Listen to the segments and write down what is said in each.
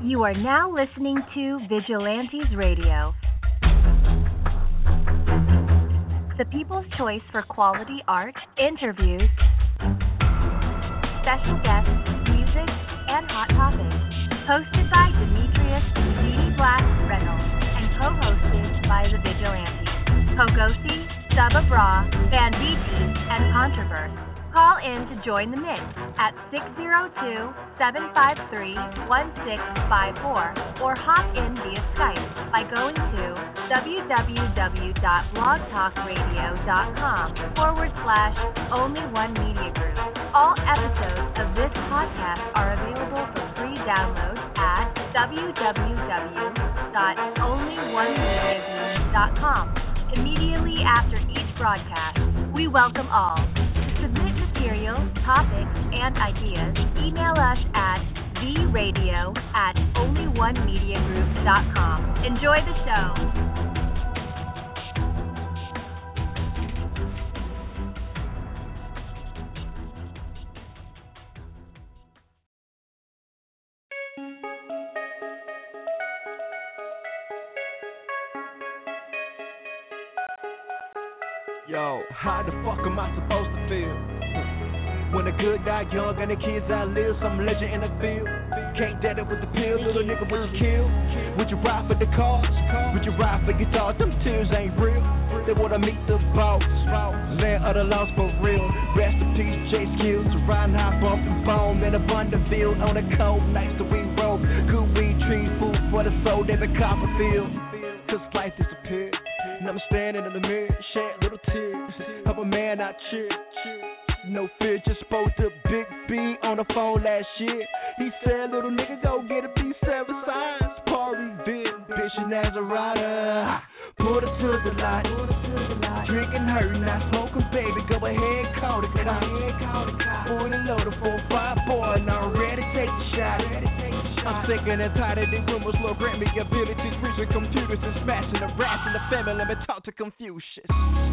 You are now listening to Vigilantes Radio, the people's choice for quality art, interviews, special guests, music, and hot topics. Hosted by Demetrius D. Black Reynolds and co-hosted by the Vigilantes, Pogosi, Saba Bra, Banditti, and Controverse. Call in to join the mix at 602-753-1654 or hop in via Skype by going to www.blogtalkradio.com/only1media group. All episodes of this podcast are available for free download at www.only1mediagroup.com. Immediately after each broadcast, we welcome all. Submit materials, topics, and ideas. Email us at theradio@only1mediagroup.com. Enjoy the show. Yo, how the fuck am I supposed to feel? When the good die young and the kids outlive some legend in the field. Can't dead it with the pill, little nigga, would you kill? Would you ride for the cars? Would you ride for guitars? Them tears ain't real. They wanna meet the boss, land of the lost for real. Rest in peace, J Skills, to ride and hop off the bone. In a Vanderbilt on the cold nights that we roll. Good weed, tree, food for the soul, David Copperfield. Cause life disappeared. And I'm standing in the mirror, shed little tears of a man I cheer. No fear, just spoke to Big B on the phone last year. He said, little nigga, go get a B7 signs. Party Vic, bitchin' as a rider. Put it to the light. Drinking, hurting, not smoking, baby. Go ahead, call the cop. 40 loader, 4-5 boy, and I'm ready to take the shot. I'm sick and tired of these rumors, Lord grant me abilities, reaching computers and smashing the rats in the family. Let me talk to Confucius.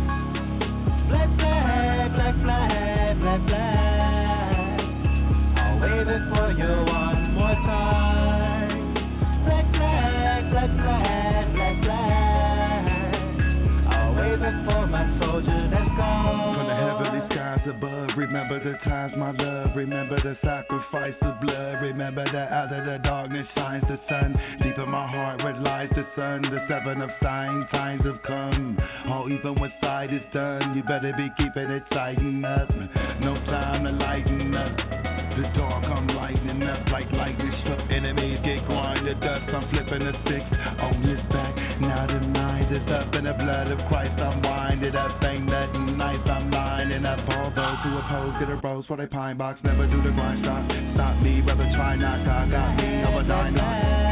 Black flag, black flag, black flag. I'll wave it for you one more time. Black flag, black flag, black flag. I'll wave it for my soldier that's gone. From the heavenly skies above, remember the times, my love. Remember the sacrifice of blood. Remember that out of the darkness shines the sun. Deep in my heart where lies the sun. The seven of signs have come. All even when sight is done, you better be keeping it tighten up. No time to lighten up. The dark I'm lightening up like lightning struck. Enemies get grinded dust. I'm flipping the six on his back. Now the mind is up in the blood of Christ. I'm winded up, ain't nothing nice. I'm lining up all those who oppose. Get a rose for their pine box. Never do the grind stop. Stop me, brother, try not. God got me, I'm a dino.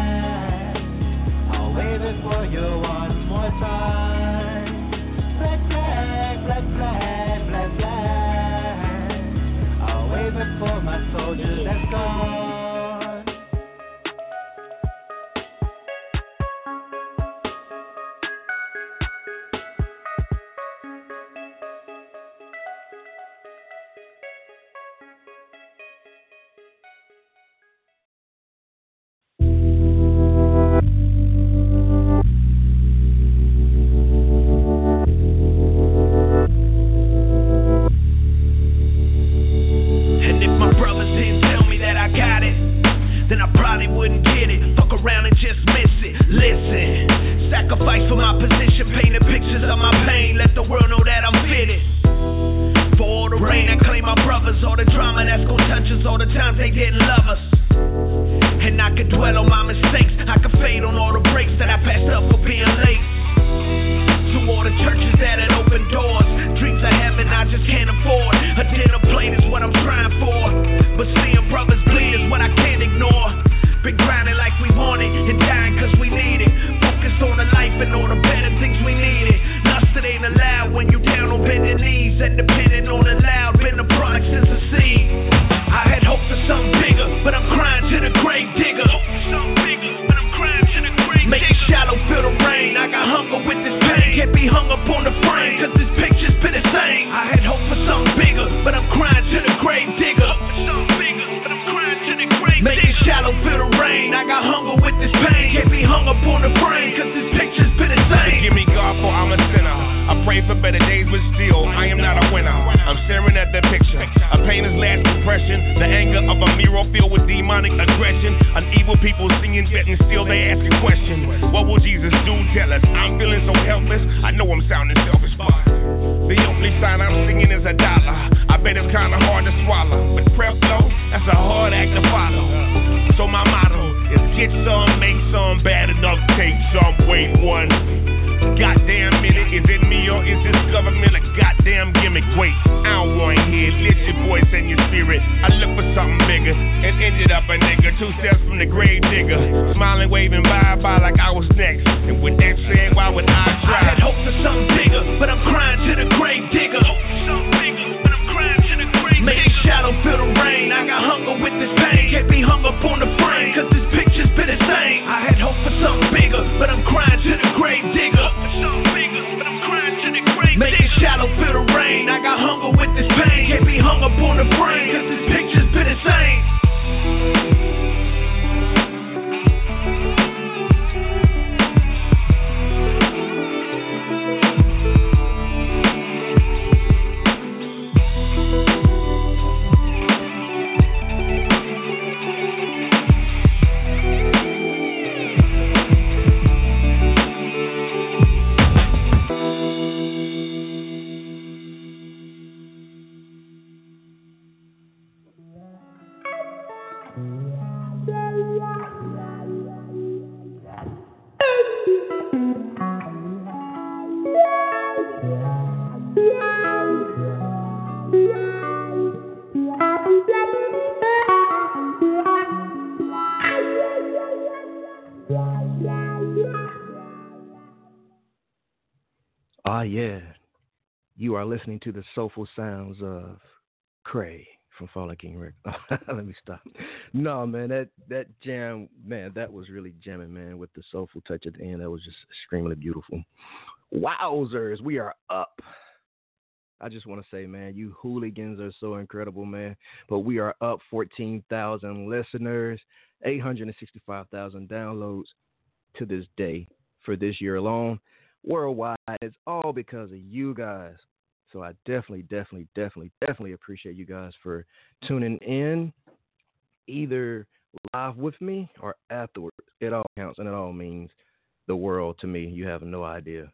I'll wave it for you one more time. Black flag, black flag, black flag. I'll wave it for my soldier that's gone. But I'm crying to the grave digger. this pain. Can't be hung up on the frame, cause this picture's been insane. Forgive me, God, for I'm a sinner. I pray for better days, but still, I am not a winner. I'm staring at the picture, a painter's last impression. The anger of a mural filled with demonic aggression. An evil people singing, yet and still they ask a question. What will Jesus do? Tell us. I'm feeling so helpless. I know I'm sounding selfish, but the only sign I'm singing is $1. I bet it's kinda hard to swallow, but prep though, that's a hard act to follow. So my motto is get some, make some, bad enough, take some, wait one goddamn minute. Is it me or is this government a goddamn gimmick? Wait, I don't want to hear it. Lift your voice and your spirit. I look for something bigger and ended up a nigga 2 steps from the grave digger, smiling, waving bye-bye like I was next. And with that said, why would I try? I had hopes for something bigger, but I'm crying to the grave digger. Make the shadow feel the rain. I got hunger with this pain. Can't be hung up on the frame, cause this picture's been insane. I had hope for something bigger, but I'm crying to the grave digger. Make the shadow feel the rain. I got hunger with this pain. Can't be hung up on the frame, cause this picture's been insane. Ah, yeah. You are listening to the soulful sounds of Cray from Fallen King Rick. Let me stop. No, man, that jam, man, that was really jamming, man, with the soulful touch at the end. That was just extremely beautiful. Wowzers, we are up. I just want to say, man, you hooligans are so incredible, man. But we are up 14,000 listeners, 865,000 downloads to this day for this year alone. Worldwide, it's all because of you guys. So I definitely appreciate you guys for tuning in, either live with me or afterwards. It all counts and it all means the world to me. You have no idea.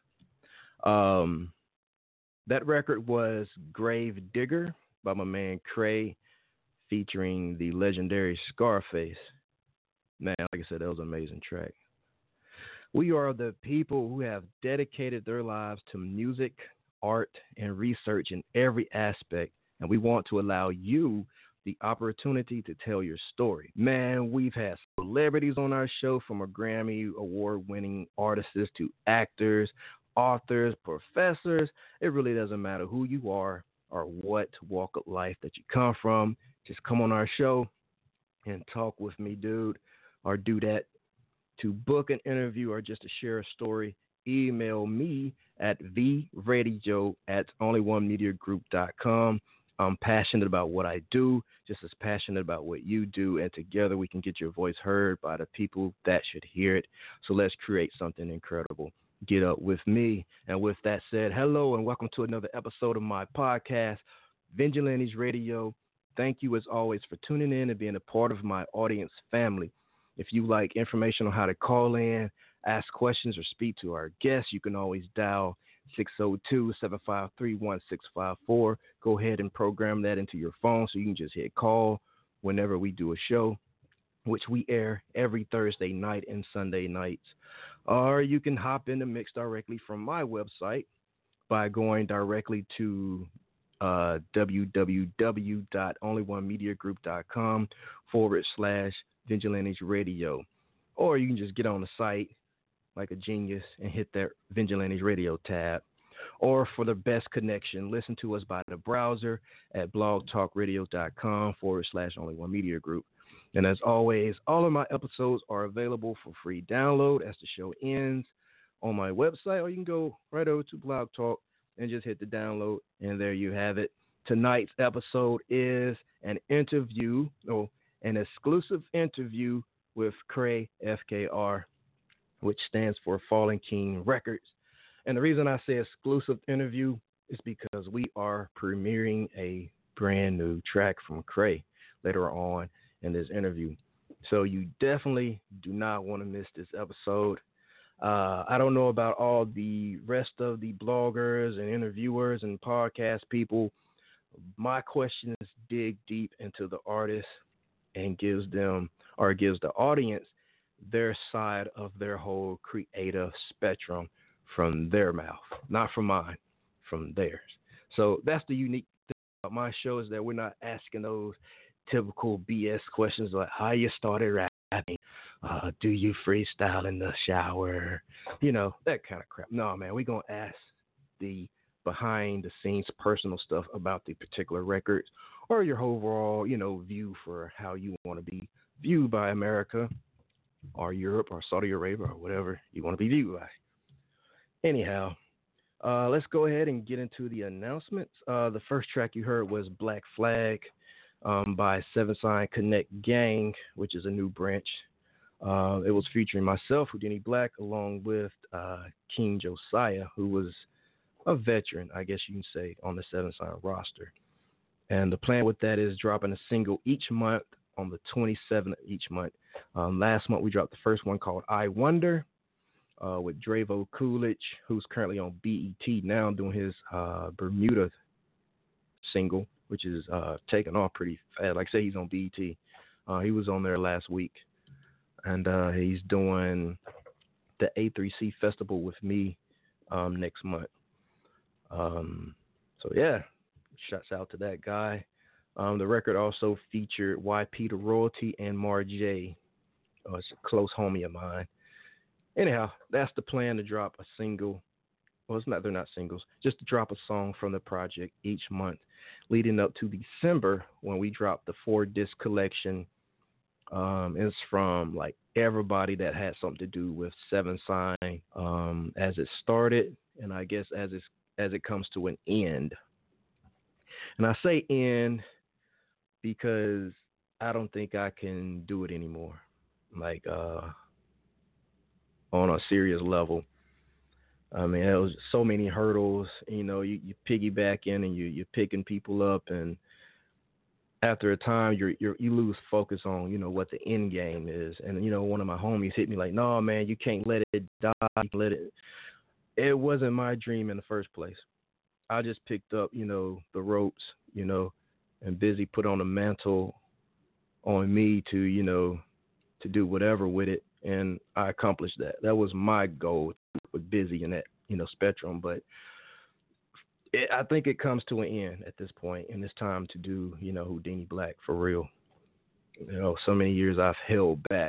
That record was Grave Digger by my man Cray, featuring the legendary Scarface. Man, like I said, that was an amazing track. We are the people who have dedicated their lives to music, art, and research in every aspect, and we want to allow you the opportunity to tell your story. Man, we've had celebrities on our show, from a Grammy award-winning artists to actors, authors, professors. It really doesn't matter who you are or what walk of life that you come from. Just come on our show and talk with me, dude, or do that. To book an interview or just to share a story, email me at vradio@onlyonemediagroup.com. I'm passionate about what I do, just as passionate about what you do, and together we can get your voice heard by the people that should hear it. So let's create something incredible. Get up with me. And with that said, hello and welcome to another episode of my podcast, Vigilantes Radio. Thank you as always for tuning in and being a part of my audience family. If you like information on how to call in, ask questions, or speak to our guests, you can always dial 602-753-1654. Go ahead and program that into your phone so you can just hit call whenever we do a show, which we air every Thursday night and Sunday nights. Or you can hop in the mix directly from my website by going directly to www.onlyonemediagroup.com/Vigilantes Radio. Or you can just get on the site like a genius and hit that Vigilantes Radio tab. Or for the best connection, listen to us by the browser at blogtalkradio.com/OnlyOneMediaGroup. And as always, all of my episodes are available for free download as the show ends on my website, or you can go right over to Blog Talk and just hit the download, and there you have it. Tonight's episode is an exclusive interview with Cray, FKR, which stands for Fallen King Records. And the reason I say exclusive interview is because we are premiering a brand new track from Cray later on in this interview. So you definitely do not want to miss this episode. I don't know about all the rest of the bloggers and interviewers and podcast people. My questions dig deep into the artist and gives the audience their side of their whole creative spectrum from their mouth, not from mine, from theirs. So that's the unique thing about my show, is that we're not asking those typical BS questions like how you started rapping, do you freestyle in the shower, that kind of crap. No, man, we're going to ask the behind the scenes personal stuff about the particular records, or your overall, view for how you want to be viewed by America or Europe or Saudi Arabia or whatever you want to be viewed by. Anyhow, let's go ahead and get into the announcements. The first track you heard was Black Flag by Seven Sign Connect Gang, which is a new branch. It was featuring myself, Houdini Black, along with King Josiah, who was a veteran, I guess you can say, on the Seven Sign roster. And the plan with that is dropping a single each month on the 27th of each month. Last month we dropped the first one called I Wonder with Dravo Coolidge, who's currently on BET now doing his Bermuda single, which is taking off pretty fast. Like I say, he's on BET. He was on there last week. And he's doing the A3C Festival with me next month. So yeah, shouts out to that guy. The record also featured YP the Royalty and Mar J. It's a close homie of mine. Anyhow, that's the plan, to drop a single. Well, they're not singles, just to drop a song from the project each month, leading up to December when we drop the 4-disc collection. It's from like everybody that had something to do with Seven Sign as it started, and I guess as it comes to an end. And I say end because I don't think I can do it anymore, like on a serious level. I mean, there was so many hurdles. You piggyback in and you're picking people up, and after a time, you lose focus on what the end game is. And one of my homies hit me like, "No, man, you can't let it die. Let it." It wasn't my dream in the first place. I just picked up the ropes, and busy put on a mantle on me to do whatever with it, and I accomplished that. That was my goal with busy in that spectrum, but I think it comes to an end at this point, and it's time to do, Houdini Black for real. So many years I've held back,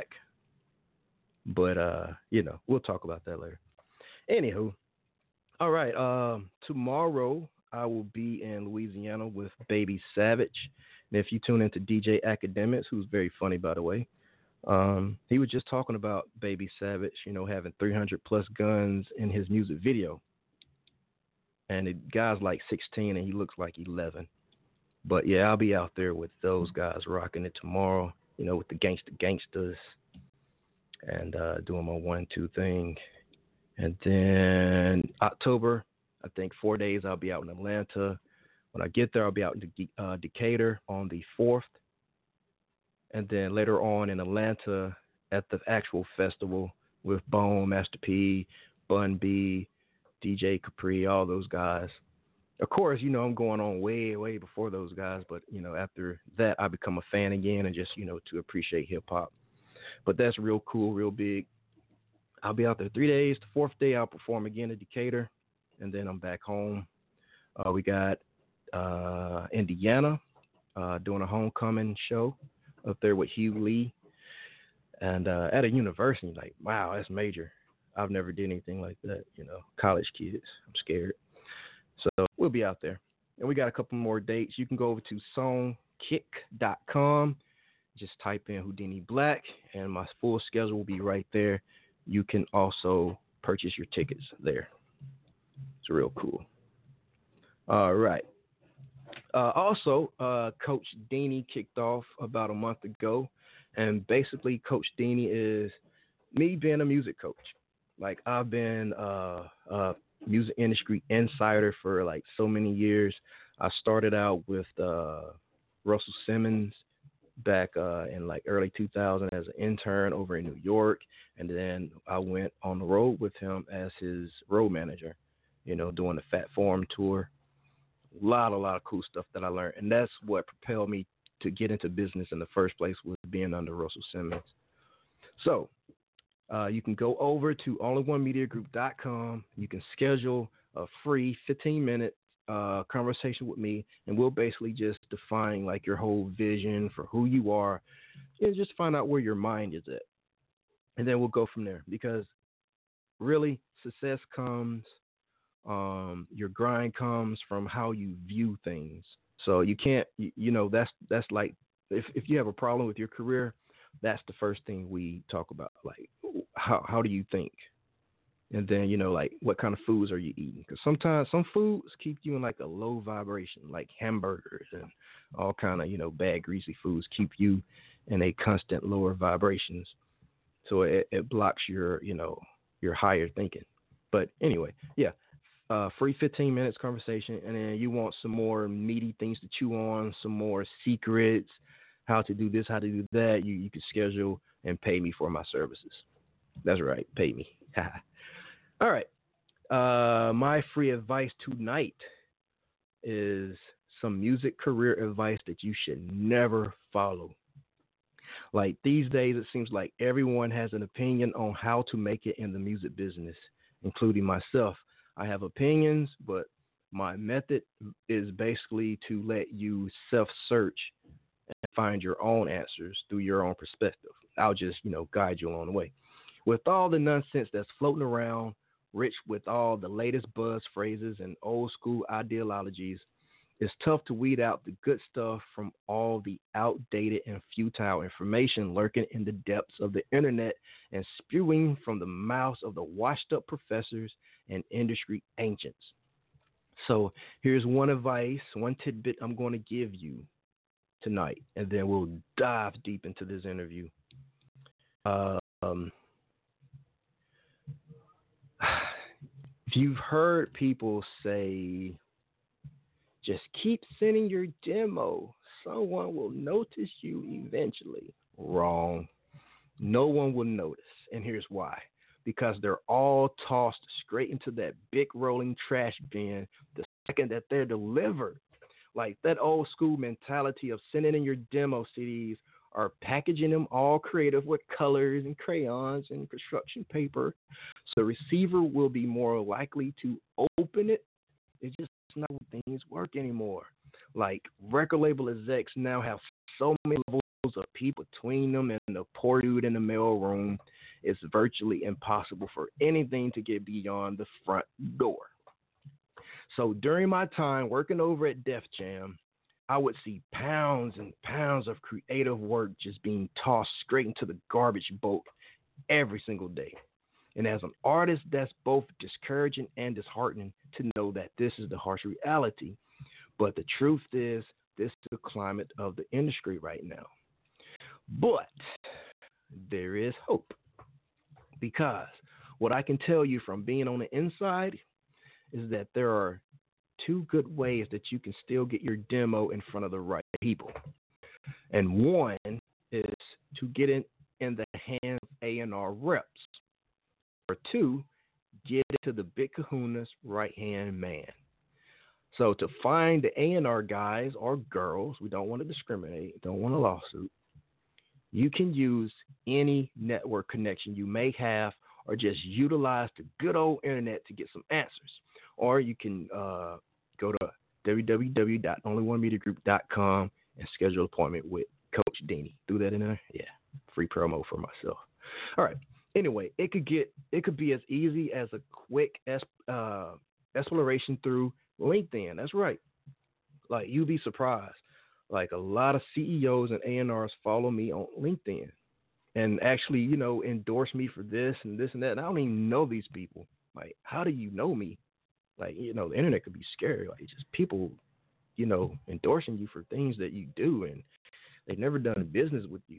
but, we'll talk about that later. Anywho, all right, tomorrow I will be in Louisiana with Baby Savage. And if you tune into DJ Academics, who's very funny, by the way, he was just talking about Baby Savage, having 300 plus guns in his music video. And the guy's like 16 and he looks like 11. But yeah, I'll be out there with those guys rocking it tomorrow, with the gangsters and doing my 1-2 thing. And then October, I think 4 days, I'll be out in Atlanta. When I get there, I'll be out in Decatur on the 4th. And then later on in Atlanta at the actual festival with Bone, Master P, Bun B, DJ Capri, all those guys. Of course, I'm going on way, way before those guys. But, after that, I become a fan again and just, to appreciate hip-hop. But that's real cool, real big. I'll be out there 3 days. The 4th day, I'll perform again in Decatur. And then I'm back home. We got Indiana doing a homecoming show up there with Hugh Lee. And at a university, like, wow, that's major. I've never did anything like that, college kids. I'm scared. So we'll be out there. And we got a couple more dates. You can go over to songkick.com. Just type in Houdini Black, and my full schedule will be right there. You can also purchase your tickets there. It's real cool. All right. Also, Coach Deanie kicked off about a month ago And basically, Coach Dini is me being a music coach. Like I've been a music industry insider for like so many years. I started out with Russell Simmons back in like early 2000 as an intern over in New York, and then I went on the road with him as his road manager, doing the Fat Forum tour. A lot of cool stuff that I learned, and that's what propelled me to get into business in the first place, was being under Russell Simmons. So you can go over to onlyonemediagroup.com. You can schedule a free 15-minute conversation with me, and we'll basically just define like your whole vision for who you are, and just find out where your mind is at, and then we'll go from there. Because really, success comes, your grind comes from how you view things. So you can't, that's like if you have a problem with your career, that's the first thing we talk about. Like, how do you think? And then, like, what kind of foods are you eating? Because sometimes some foods keep you in like a low vibration, like hamburgers and all kind of, bad, greasy foods keep you in a constant lower vibrations. So it blocks your higher thinking. But anyway, yeah, free 15 minutes conversation. And then you want some more meaty things to chew on, some more secrets, how to do this, how to do that. You can schedule and pay me for my services. That's right. Pay me. All right. My free advice tonight is some music career advice that you should never follow. Like these days, it seems like everyone has an opinion on how to make it in the music business, including myself. I have opinions, but my method is basically to let you self-search and find your own answers through your own perspective. I'll just, guide you along the way. With all the nonsense that's floating around, rich with all the latest buzz phrases and old school ideologies, it's tough to weed out the good stuff from all the outdated and futile information lurking in the depths of the internet and spewing from the mouths of the washed up professors and industry ancients. So here's one advice, one tidbit I'm going to give you tonight, and then we'll dive deep into this interview. If you've heard people say, just keep sending your demo, someone will notice you eventually. Wrong. No one will notice. And here's why. Because they're all tossed straight into that big rolling trash bin the second that they're delivered. Like that old school mentality of sending in your demo CDs or packaging them all creative with colors and crayons and construction paper. So the receiver will be more likely to open it. It's just not how things work anymore. Like record label execs now have so many levels of people between them and the poor dude in the mail room. It's virtually impossible for anything to get beyond the front door. So during my time working over at Def Jam, I would see pounds and pounds of creative work just being tossed straight into the garbage boat every single day. And as an artist, that's both discouraging and disheartening to know that this is the harsh reality. But the truth is, this is the climate of the industry right now. But there is hope. Because what I can tell you from being on the inside is that there are two good ways that you can still get your demo in front of the right people. And one is to get in the hands of A&R reps. Or two, get it to the big kahuna's right-hand man. So to find the A&R guys or girls, we don't want to discriminate, don't want a lawsuit, you can use any network connection you may have or just utilize the good old internet to get some answers. Or you can go to www.onlyonemediagroup.com and schedule an appointment with Coach Dini. Threw that in there? Yeah, free promo for myself. All right. Anyway, it could be as easy as a quick exploration through LinkedIn. That's right. Like, you'd be surprised. Like, a lot of CEOs and A&Rs follow me on LinkedIn and actually, endorse me for this and this and that. And I don't even know these people. Like, how do you know me? Like, the internet could be scary. Like, just people, endorsing you for things that you do and they've never done business with you.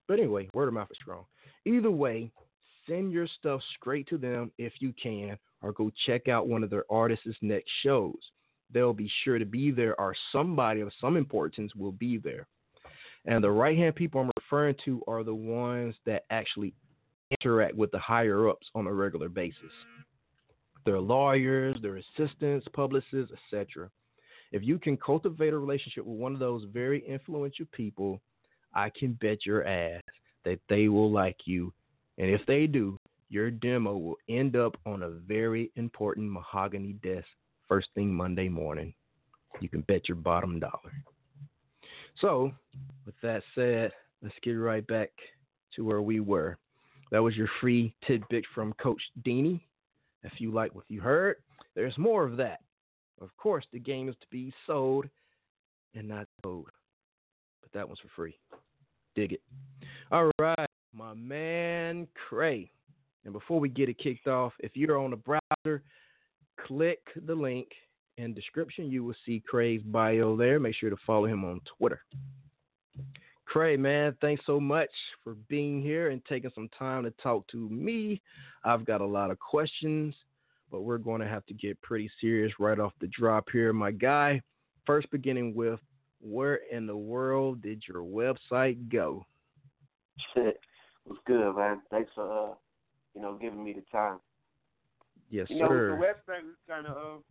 But anyway, word of mouth is strong. Either way, send your stuff straight to them if you can, or go check out one of their artists' next shows. They'll be sure to be there, or somebody of some importance will be there. And the right hand people I'm referring to are the ones that actually interact with the higher ups on a regular basis. Their lawyers, their assistants, publicists, etc. If you can cultivate a relationship with one of those very influential people, I can bet your ass that they will like you. And if they do, your demo will end up on a very important mahogany desk first thing Monday morning. You can bet your bottom dollar. So, with that said, let's get right back to where we were. That was your free tidbit from Coach Deanie. If you like what you heard, there's more of that. Of course, the game is to be sold and not sold. But that one's for free. Dig it. All right, my man Cray. And before we get it kicked off, if you're on the browser, click the link in description. You will see Cray's bio there. Make sure to follow him on Twitter. Cray, man, thanks so much for being here and taking some time to talk to me. I've got a lot of questions, but we're going to have to get pretty serious right off the drop here, my guy. First, beginning with, where in the world did your website go? Shit, what's good, man? Thanks for giving me the time. Yes, sir. The website was kind of,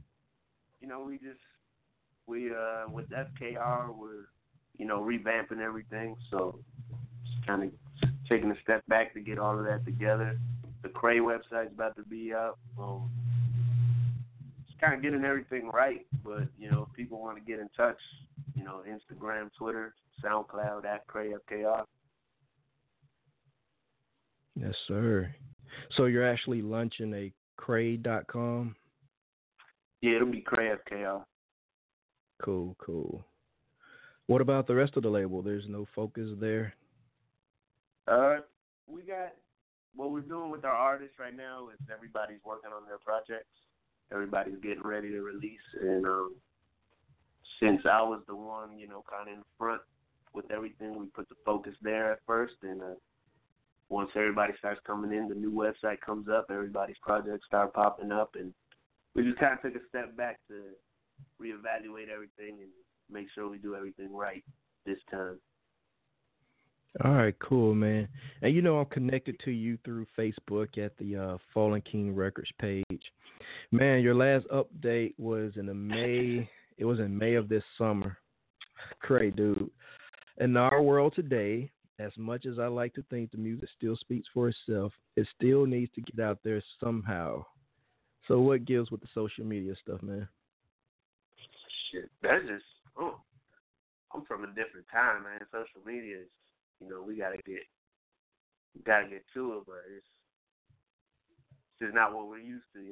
we with FKR, we're revamping everything, so just kind of taking a step back to get all of that together. The Cray website's about to be up. Just kind of getting everything right, but if people want to get in touch, Instagram, Twitter, SoundCloud at Cray FKR. Yes, sir. So you're actually launching a Cray.com? Yeah, it'll be Cray FKR. Cool. What about the rest of the label? There's no focus there? We got, what we're doing with our artists right now is everybody's working on their projects. Everybody's getting ready to release. And since I was the one, kind of in front with everything, we put the focus there at first. And once everybody starts coming in, the new website comes up, everybody's projects start popping up. And we just kind of took a step back to reevaluate everything and make sure we do everything right this time. All right, cool, man. And I'm connected to you through Facebook at the Fallen King Records page. Man, your last update was in May. It was in May of this summer. Cray, dude. In our world today, as much as I like to think the music still speaks for itself, it still needs to get out there somehow. So what gives with the social media stuff, man? Shit, that's just, I'm from a different time, man. Social media is, we gotta get to it, but it's just not what we're used to,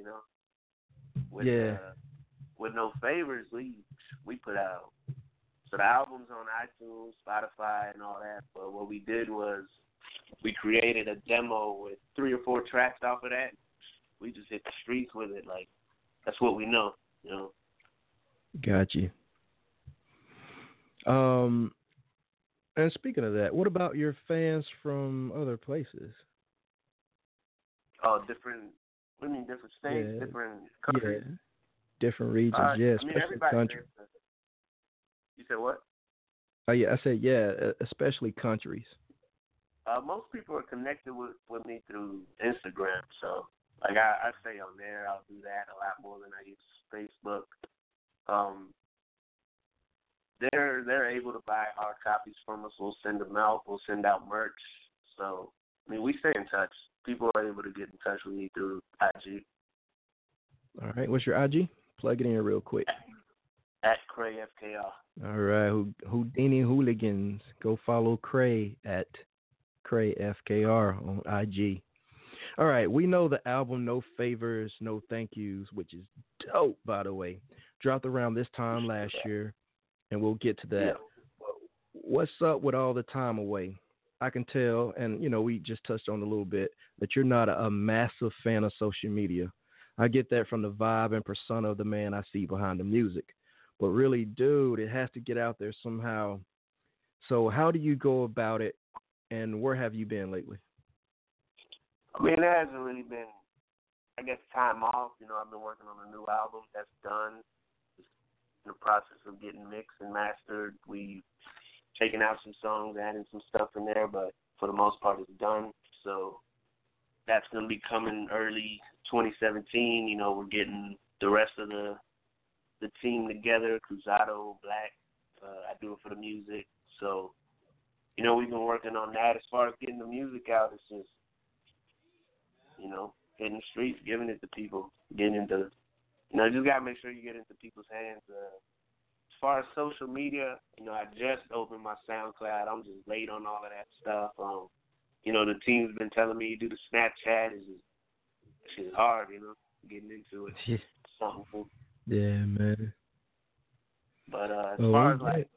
With no favors, we put out. So the album's on iTunes, Spotify, and all that. But what we did was we created a demo with 3 or 4 tracks off of that. We just hit the streets with it. Like, that's what we know, Got you. And speaking of that, what about your fans from other places? Oh, different states, yeah. different countries? Yeah. Different regions, especially countries. You said what? Oh, yeah, I said, especially countries. Most people are connected with me through Instagram, so like I stay on there. I'll do that a lot more than I use Facebook. They're able to buy hard copies from us. We'll send them out. We'll send out merch. So we stay in touch. People are able to get in touch with me through IG. All right, what's your IG? Plug it in real quick. At Cray FKR. All right, Houdini Hooligans, go follow Cray at Cray FKR on IG. All right, we know the album No Favors, No Thank Yous, which is dope, by the way, dropped around this time last year, and we'll get to that. Yeah. What's up with all the time away? I can tell, and, we just touched on a little bit, that you're not a massive fan of social media. I get that from the vibe and persona of the man I see behind the music. But really, dude, it has to get out there somehow. So how do you go about it and where have you been lately? I mean, there hasn't really been, I guess, time off. You know, I've been working on a new album that's done. It's in the process of getting mixed and mastered. We've taken out some songs, adding some stuff in there, but for the most part, it's done. So that's going to be coming early 2017. You know, we're getting the rest of the team together, Cruzado, Black. I do it for the music. So, you know, we've been working on that. As far as getting the music out, it's just, you know, hitting the streets, giving it to people, getting into, you know, just got to make sure you get into people's hands. As far as social media, you know, I just opened my SoundCloud. I'm just late on all of that stuff. You know, the team's been telling me do the Snapchat. It's just hard, you know, getting into it. Yeah. Something. Yeah, man. But as far as like,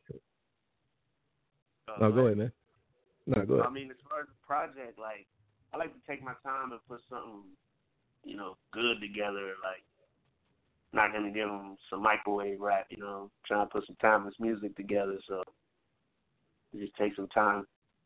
no, go ahead, man. No, go ahead. I mean, as far as the project, like, I like to take my time and put something, you know, good together. Like, not gonna give them some microwave rap, you know. Trying to put some timeless music together, so it just takes some time.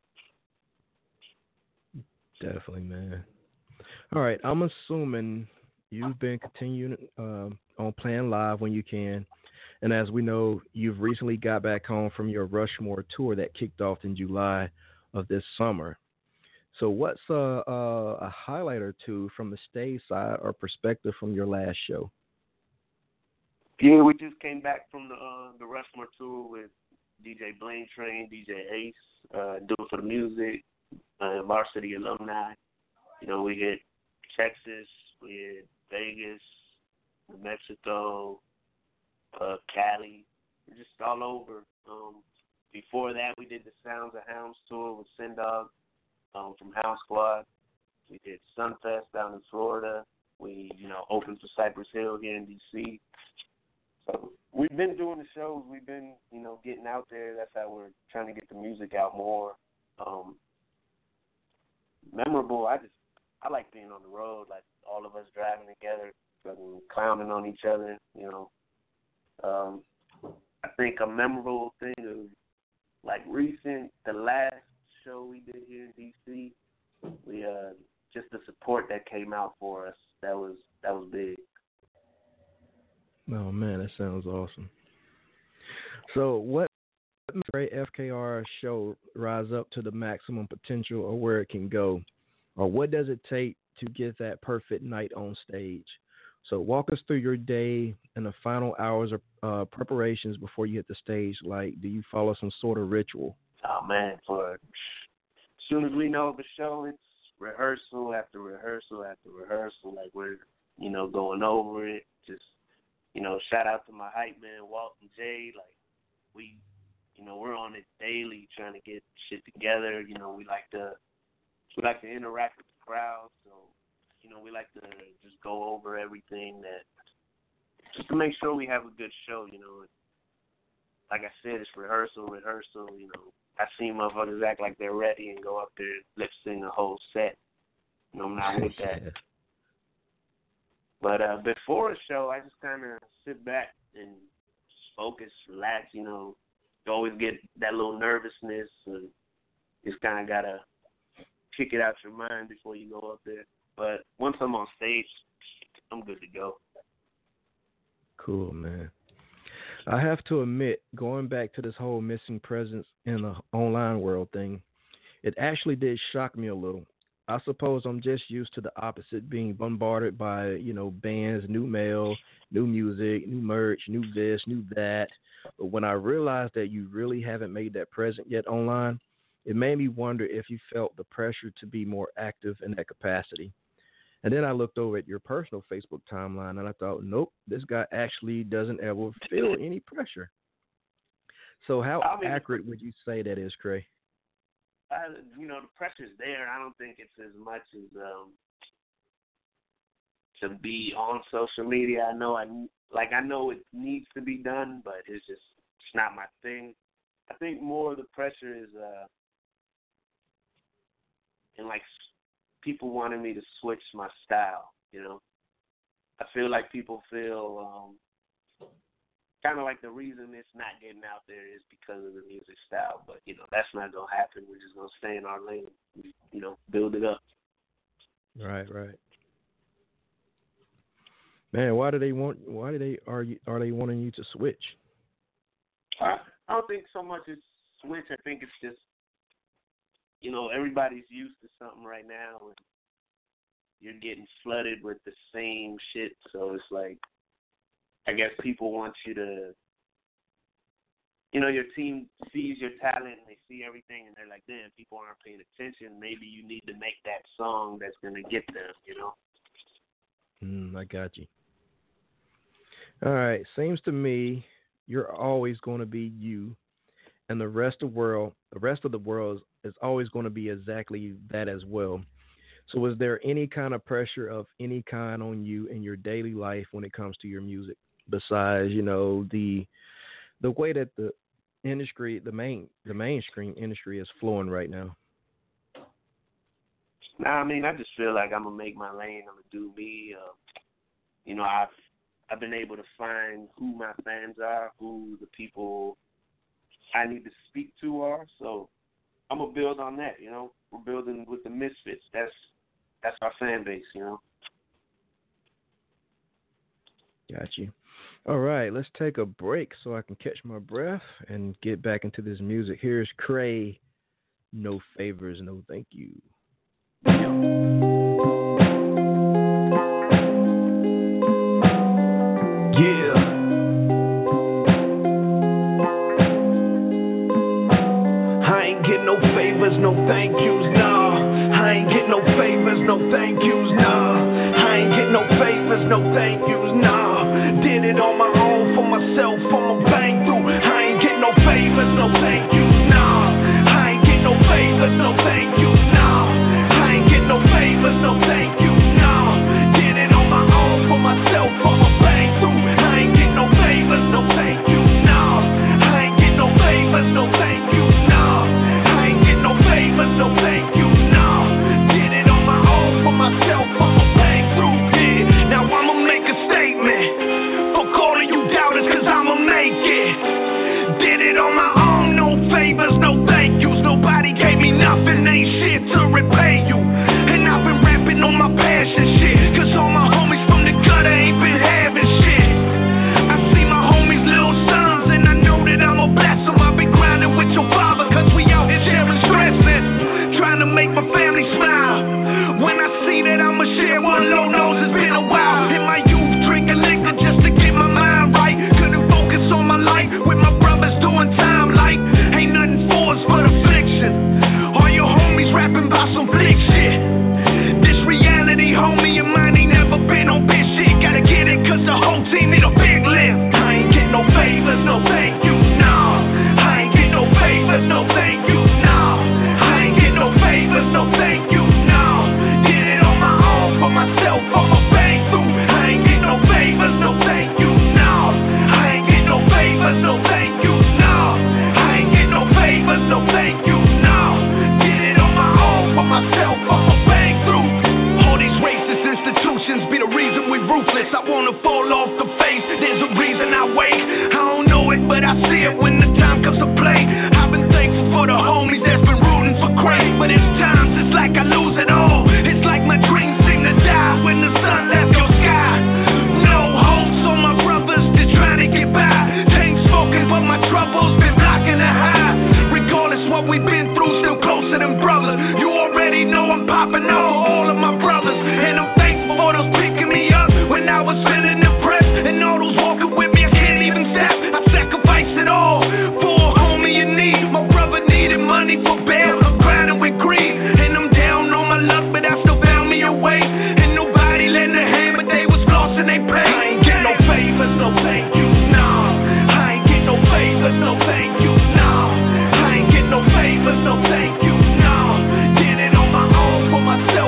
Definitely, man. All right, I'm assuming you've been continuing on playing live when you can. And as we know, you've recently got back home from your Rushmore tour that kicked off in July of this summer. So what's a highlight or two from the stage side or perspective from your last show? Yeah, we just came back from the Rushmore tour with DJ Blame Train, DJ Ace, Do It For The Music, Varsity Alumni. You know, we hit Texas, we hit Vegas, New Mexico, Cali, just all over. Before that, we did the Sounds of Hounds tour with Sindog from Hound Squad. We did Sunfest down in Florida. We, you know, opened for Cypress Hill here in D.C. So we've been doing the shows. We've been, you know, getting out there. That's how we're trying to get the music out more. Memorable, I like being on the road, like all of us driving together, clowning on each other, you know. I think a memorable thing of, like, recent, the last show we did here in D.C., we just the support that came out for us, that was big. Oh, man, that sounds awesome. So what makes a FKR show rise up to the maximum potential or where it can go? Or what does it take to get that perfect night on stage? So walk us through your day and the final hours of preparations before you hit the stage. Like, do you follow some sort of ritual? Oh, man, as soon as we know the show, it's rehearsal after rehearsal after rehearsal. Like, we're, you know, going over it. Just, you know, shout out to my hype man, Walt and Jay. Like, we, you know, we're on it daily trying to get shit together. You know, we like to interact with the crowd. So, you know, we like to just go over everything just to make sure we have a good show, you know. Like I said, it's rehearsal, you know. I've seen motherfuckers act like they're ready and go up there and lip sing a whole set. You know, I'm not with that. Yeah. But before a show, I just kind of sit back and just focus, relax, you know. You always get that little nervousness and just kind of got to kick it out your mind before you go up there. But once I'm on stage, I'm good to go. Cool, man. I have to admit, going back to this whole missing presence in the online world thing, it actually did shock me a little. I suppose I'm just used to the opposite, being bombarded by, you know, bands, new mail, new music, new merch, new this, new that. But when I realized that you really haven't made that present yet online, it made me wonder if you felt the pressure to be more active in that capacity. And then I looked over at your personal Facebook timeline and I thought, nope, this guy actually doesn't ever feel any pressure. So how accurate would you say that is, Cray? You know, the pressure's there. I don't think it's as much as to be on social media. I know it needs to be done, but it's not my thing. I think more of the pressure is in, like, people wanting me to switch my style, you know. I feel like people feel kind of like the reason it's not getting out there is because of the music style. But, you know, that's not going to happen. We're just going to stay in our lane, you know, build it up. Right. Man, are they wanting you to switch? I don't think so much it's switch. I think it's just, you know, everybody's used to something right now, and you're getting flooded with the same shit. So it's like, I guess people want you to, you know, your team sees your talent and they see everything, and they're like, damn, people aren't paying attention. Maybe you need to make that song that's going to get them, you know? I got you. All right. Seems to me you're always going to be you, and the rest of the world is always going to be exactly that as well. So is there any kind of pressure of any kind on you in your daily life when it comes to your music, besides, you know, the way that the industry, the mainstream industry is flowing right now? Nah, I mean, I just feel like I'm going to make my lane. I'm going to do me. You know, I've been able to find who my fans are, who the people I need to speak to are. So I'm going to build on that, you know. We're building with the Misfits. That's our fan base, you know. Got you. All right, let's take a break so I can catch my breath and get back into this music. Here's Cray, No Favors, No Thank You. No favors, no thank yous, nah. I ain't get no favors, no thank yous, nah. I ain't get no favors, no thank yous, nah. Did it on my own for myself, I'ma bang through. I ain't get no favors, no thank yous, nah. I ain't get no favors, no thank yous, nah. I ain't get no favors, no thank yous, nah. Did it on my own for myself, I'ma bang through. I ain't get no favors, no thank yous, nah. I ain't get no favors, no thank yous, nah. No thank you, no. Did it on my own for myself, I'ma bang through it. Now I'ma make a statement for calling you doubters, cause I'ma make it. Did it on my own, no favors, no thank yous. Nobody gave me nothing, ain't shit to repay you. And I've been rapping on my passion shit, cause all my homies from the gutter ain't been having shit. I see my homies' little sons, and I know that I'ma bless them. I've been grinding with your father, cause we out here sharing stressing. Trying to make my family smile. When I see that I'ma share one low nose, it's been a while. In my youth, drinking liquor just to get my mind right. Couldn't focus on my life with my brothers doing time like ain't nothing for us but affliction. All your homies rapping about some flick shit. This reality, homie, and mine ain't never been on bitch shit. Gotta get it cause the whole team need a big lift. I ain't get no favors, no thank you, no. I ain't get no favors, no thank you, no. No favors, no thank you, no. Did it on my own for myself, I'ma bang through. I ain't get no favors, no thank you, no. I ain't get no favors, no thank you, no. I ain't get no favors, no thank you, no. Did it on my own for myself, I'ma bang through. All these racist institutions be the reason we ruthless. I wanna fall off the face, there's a reason I wait. I don't know it, but I see it when the time comes to play. I've been thankful for the homies that's been rooting for Cray, but it's times it's like I lose it all. It's like my dreams seem to die when the sun left your sky. No hope, so my brothers just trying to get by. Ain't smoking, but my troubles been blocking the high. Regardless what we've been through, still closer than brothers. You already know I'm popping all of my brothers, and I'm thankful for those picking me up when I was feeling depressed, and all those walking with me I can't even step. I sacrificed it all for a homie in need. My brother needed money for bail. I'm grinding with greed, and I'm down on my luck, but I still found me a way. And nobody lent a hand, but they was flossing they pay. I ain't get no favors, no thank you, no. I ain't get no favors, no thank you, no. I ain't get no favors, no thank you, no. Did it on my own for myself.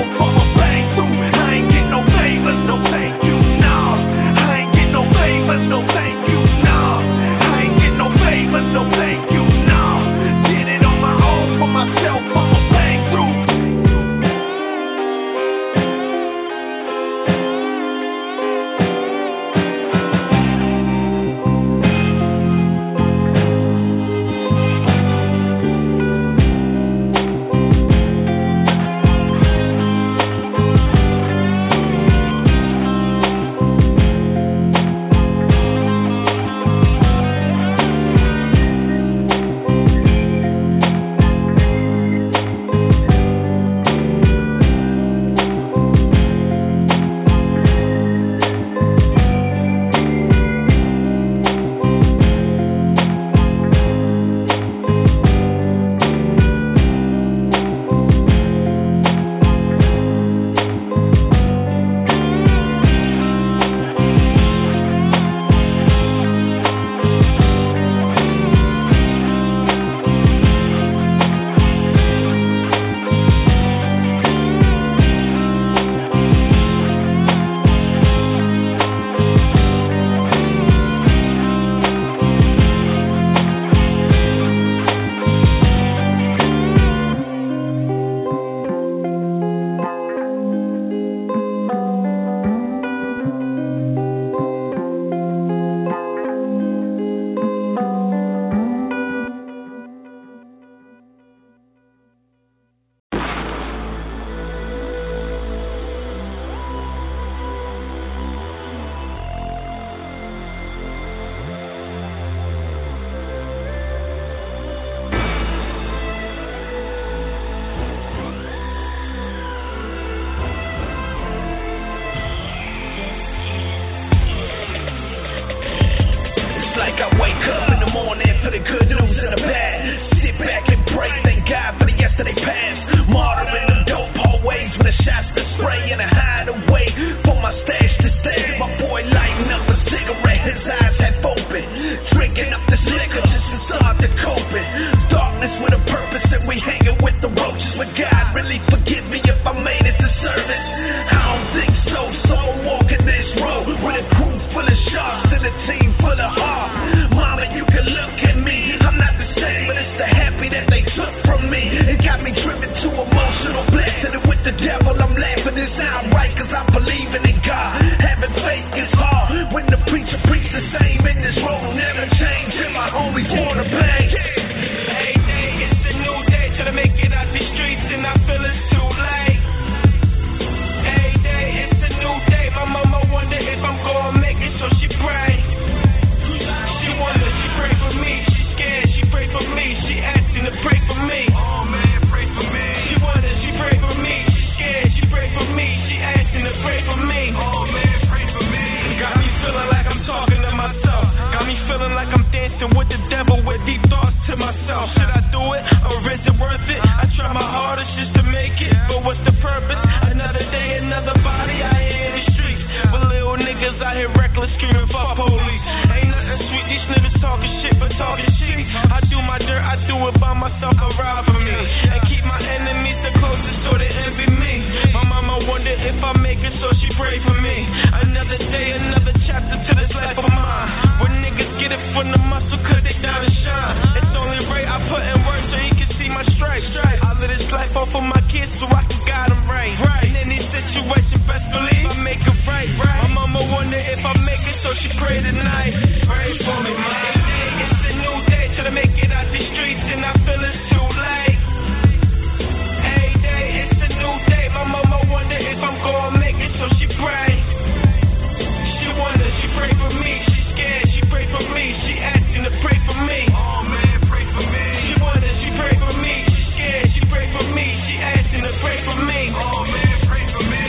just so I can guide them right. In any situation, best believe I make it right. My mama wonder if I make it, so she pray tonight. Pray for me, man. It's a new day, till I make it out the streets, and I feel it's too late. Every day, it's a new day. My mama wonder if I'm gonna make it, so she pray. She wonder, she pray for me. She scared, she pray for me. She asking to pray for me. Oh man, pray for me. She wonder, she pray for me. She scared, she pray for me. She asking to pray for me. Oh man, pray for me.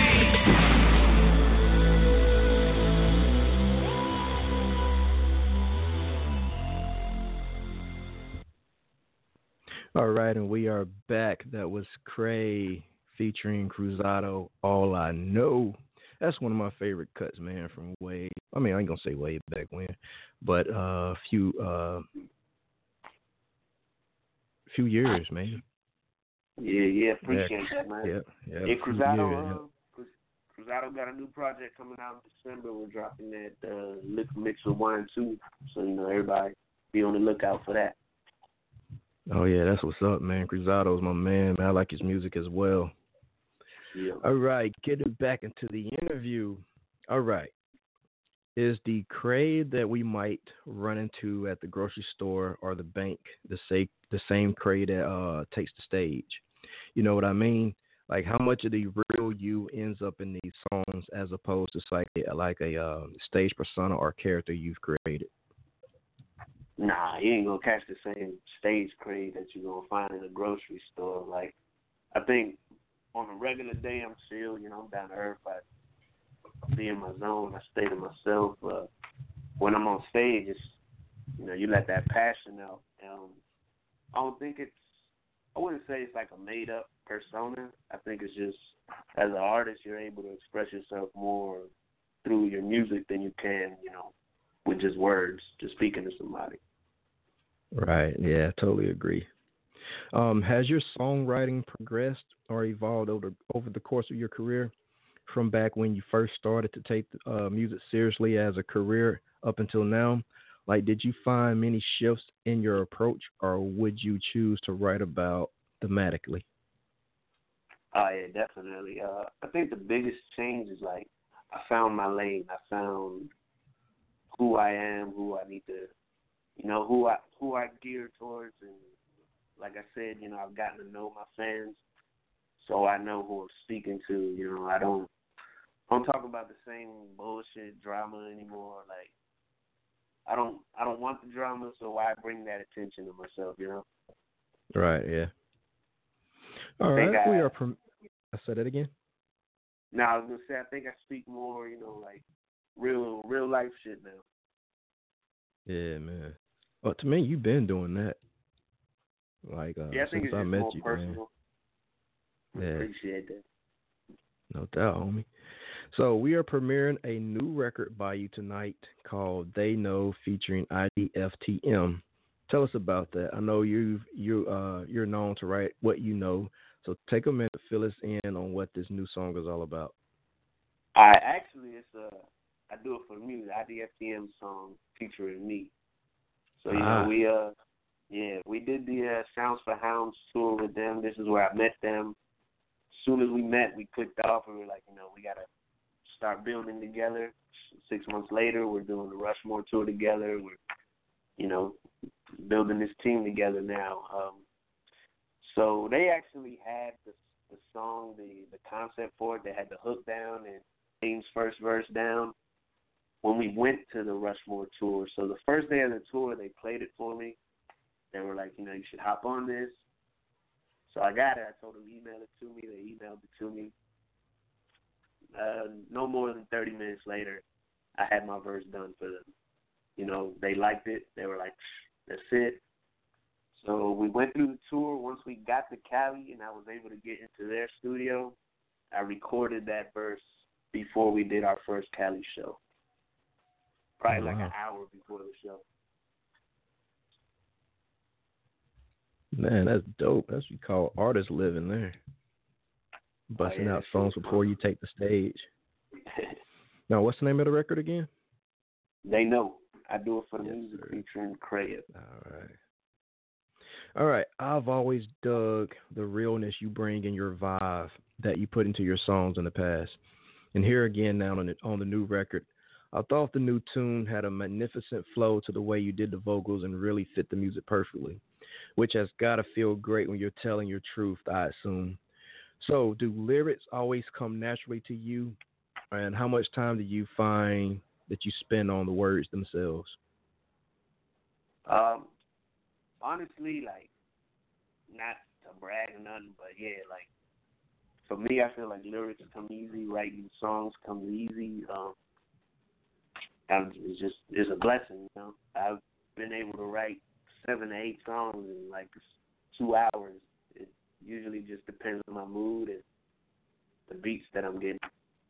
All right, and we are back. That was Cray featuring Cruzado, All I Know. That's one of my favorite cuts, man, from way, I ain't going to say way back when, but a few years, man. Yeah, appreciate that, man. Yeah, Cruzado got a new project coming out in December. We're dropping that Liquor Mixer 1 and 2, so, everybody be on the lookout for that. Oh, yeah, that's what's up, man. Cruzado's my man. I like his music as well. Yeah. All right, getting back into the interview. All right. Is the Cray that we might run into at the grocery store or the bank the same Cray that takes the stage? You know what I mean? Like, how much of the real you ends up in these songs as opposed to like a stage persona or character you've created? Nah, you ain't gonna catch the same stage Cray that you're gonna find in a grocery store. Like, I think on a regular day, I'm chill, I'm down to earth. I be in my zone, I stay to myself. When I'm on stage, it's, you let that passion out. I wouldn't say it's like a made up persona. I think it's just, as an artist, you're able to express yourself more through your music than you can, with just words, just speaking to somebody. Right. Yeah, I totally agree. Has your songwriting progressed or evolved over the course of your career from back when you first started to take music seriously as a career up until now? Like, did you find many shifts in your approach, or would you choose to write about thematically? Yeah, definitely. I think the biggest change is, like, I found my lane. I found who I am, who I need to, who I gear towards. And like I said, I've gotten to know my fans, so I know who I'm speaking to. I don't talk about the same bullshit drama anymore. Like, I don't want the drama, so why bring that attention to myself, Right, yeah. All right, I said that again? No, I was going to say, I think I speak more, like, real life shit now. Yeah, man. Well, to me, you've been doing that. Like, I think since it's I met more you, personal. man. Yeah. Appreciate that. No doubt, homie. So we are premiering a new record by you tonight called They Know featuring IDFTM. Tell us about that. I know you're known to write what you know, so take a minute to fill us in on what this new song is all about. Actually, I do it for the music. IDFTM song featuring me. So we did the Sounds for Hounds tour with them. This is where I met them. As soon as we met, we clicked off, and we were like, we gotta start building together. 6 months later, we're doing the Rushmore tour together. We're, building this team together now. So they actually had the song, the concept for it. They had the hook down and Aim's first verse down when we went to the Rushmore tour. So the first day of the tour, they played it for me. They were like, you should hop on this. So I got it. I told them email it to me. They emailed it to me. No more than 30 minutes later, I had my verse done for them. They liked it. They were like, that's it. So we went through the tour. Once we got to Cali and I was able to get into their studio, I recorded that verse before we did our first Cali show. Probably like an hour before the show. Man, that's dope. That's what you call artist living there. Busting out songs before you take the stage. Now, what's the name of the record again? They Know. I do it for the music featuring Cray. All right. All right. I've always dug the realness you bring in your vibe that you put into your songs in the past. And here again now on the new record, I thought the new tune had a magnificent flow to the way you did the vocals and really fit the music perfectly, which has got to feel great when you're telling your truth, I assume. So, do lyrics always come naturally to you? And how much time do you find that you spend on the words themselves? Um, Honestly, like, not to brag or nothing, but yeah, like, for me, I feel like lyrics come easy, writing songs comes easy. And it's a blessing, you know. I've been able to write 7 to 8 songs in like 2 hours. It usually just depends on my mood and the beats that I'm getting.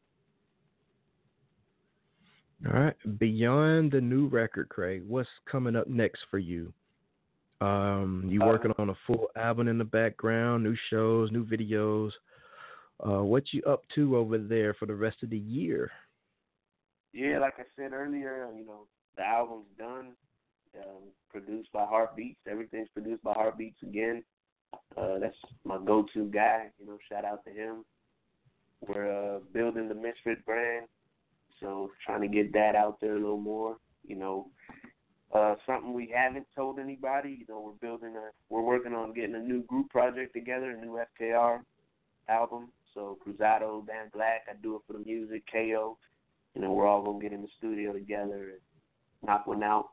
All right. Beyond the new record, Craig, what's coming up next for you? You working on a full album in the background, new shows, new videos. What you up to over there for the rest of the year? Yeah, like I said earlier, you know, the album's done, produced by Heartbeats. Everything's produced by Heartbeats again. That's my go-to guy. You know, shout out to him. We're building the Misfit brand, so trying to get that out there a little more. You know, something we haven't told anybody. You know, we're working on getting a new group project together, a new FKR album. So Cruzado, Dan Black, I do it for the music, KO. You know, we're all gonna get in the studio together and knock one out.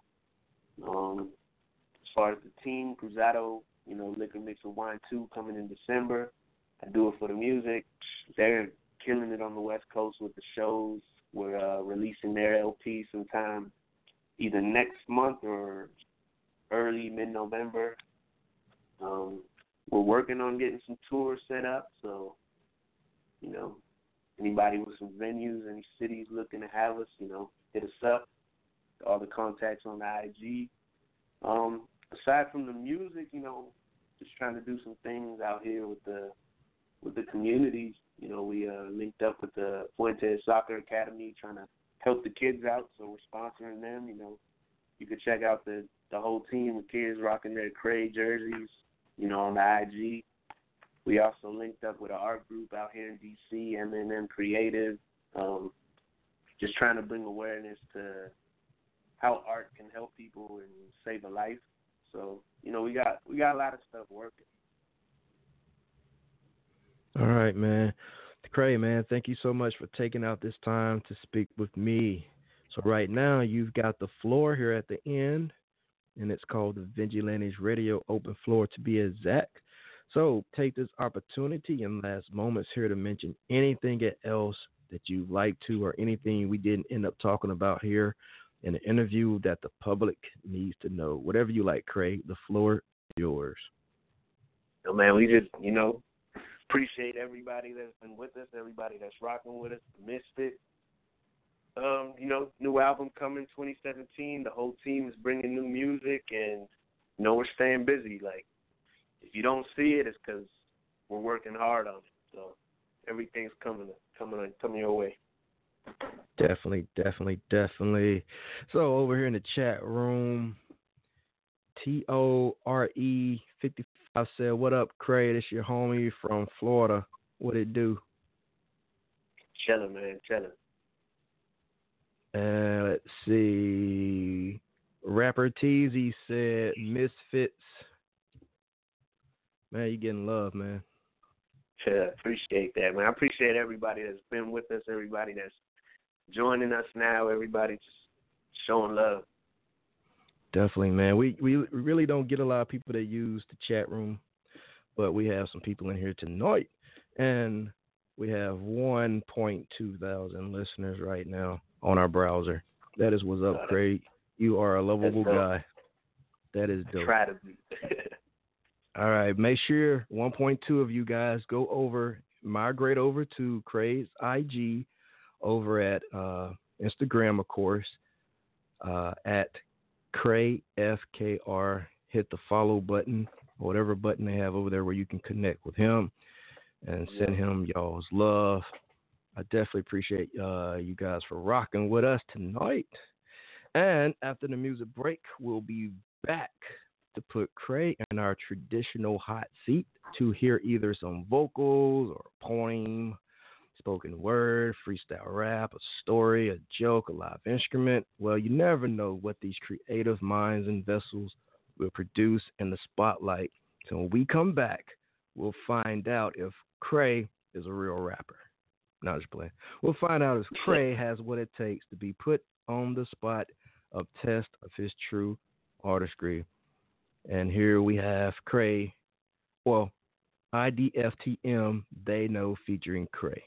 As far as the team, Cruzado, you know, Liquor Mix with Wine 2 coming in December. I do it for the music. They're killing it on the West Coast with the shows. We're releasing their LP sometime either next month or early mid-November. We're working on getting some tours set up, so, you know, anybody with some venues, any cities looking to have us, you know, hit us up. All the contacts on the IG. Aside from the music, you know, just trying to do some things out here with the communities. You know, we linked up with the Fuentes Soccer Academy, trying to help the kids out, so we're sponsoring them. You know, you can check out the whole team of kids rocking their Cray jerseys, you know, on the IG. We also linked up with an art group out here in D.C., M&M Creative, just trying to bring awareness to how art can help people and save a life. So, you know, we got a lot of stuff working. All right, man. Craig, man, thank you so much for taking out this time to speak with me. So right now you've got the floor here at the end, and it's called the Vigilantes Radio Open Floor to be exact. So take this opportunity and last moments here to mention anything else that you'd like to or anything we didn't end up talking about here in the interview that the public needs to know. Whatever you like, Craig, the floor is yours. So, man, we just, you know, appreciate everybody that's been with us, everybody that's rocking with us, the Misfit. You know, new album coming 2017. The whole team is bringing new music, and, you know, we're staying busy. Like, if you don't see it, it's because we're working hard on it. So everything's coming your way. Definitely. So over here in the chat room, TORE55 said, "What up, Craig? It's your homie from Florida. What it do?" Chilling, man, chilling. Let's see. Rapper Teasy said, "Misfits." Man, you getting love, man. Yeah, appreciate that, man. I appreciate everybody that's been with us, everybody that's joining us now, everybody just showing love. Definitely, man. We really don't get a lot of people that use the chat room, but we have some people in here tonight, and we have 1.2 thousand listeners right now on our browser. That is what's up, Craig. You are a lovable guy. That is dope. Try to be. All right, make sure 1.2 of you guys migrate over to Craig's IG over at Instagram, of course, at Cray FKR. Hit the follow button, whatever button they have over there where you can connect with him and send him y'all's love. I definitely appreciate you guys for rocking with us tonight. And after the music break, we'll be back to put Cray in our traditional hot seat to hear either some vocals or a poem, spoken word, freestyle rap, a story, a joke, a live instrument. Well, you never know what these creative minds and vessels will produce in the spotlight. So when we come back, we'll find out if Cray is a real rapper. Not just playing. We'll find out if Cray has what it takes to be put on the spot of test of his true artistry. And here we have Cray, well, IDFTM, They Know, featuring Cray.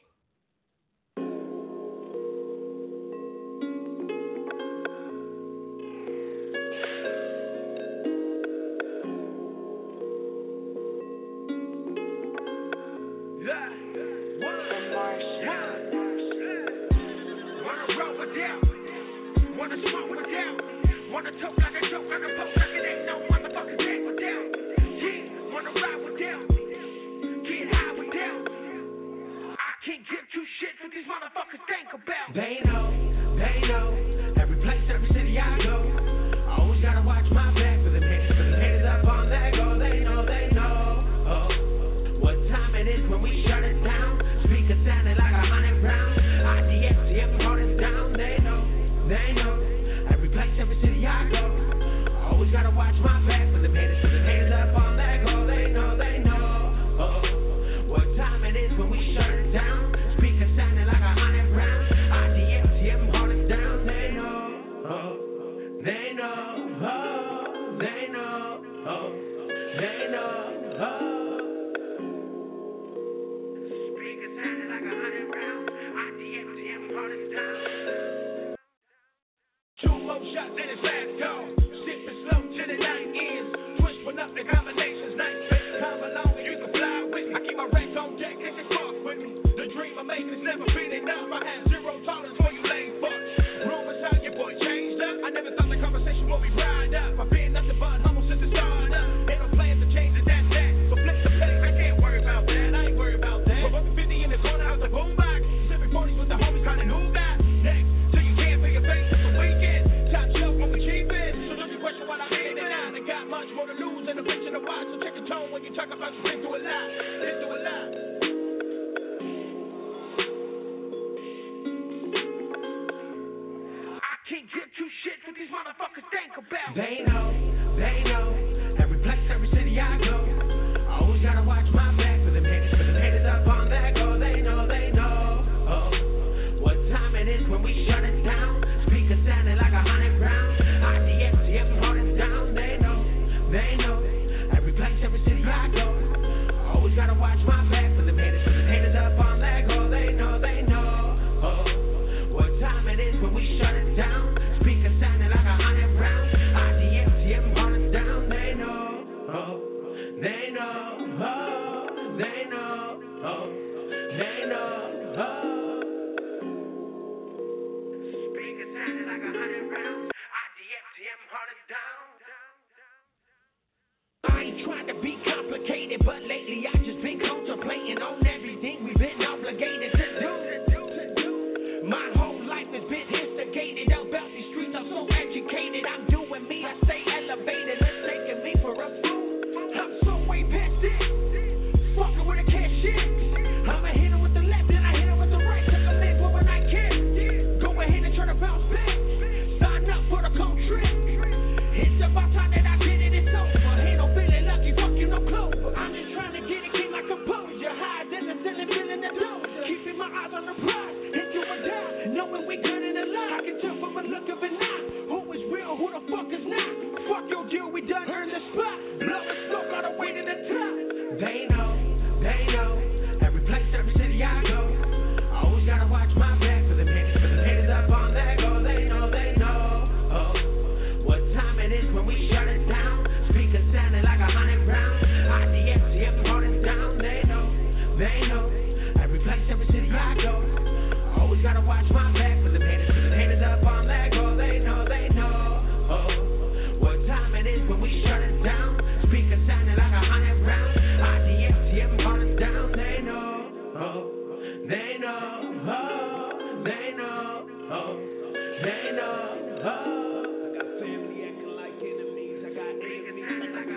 I got family acting like enemies. I got enemies.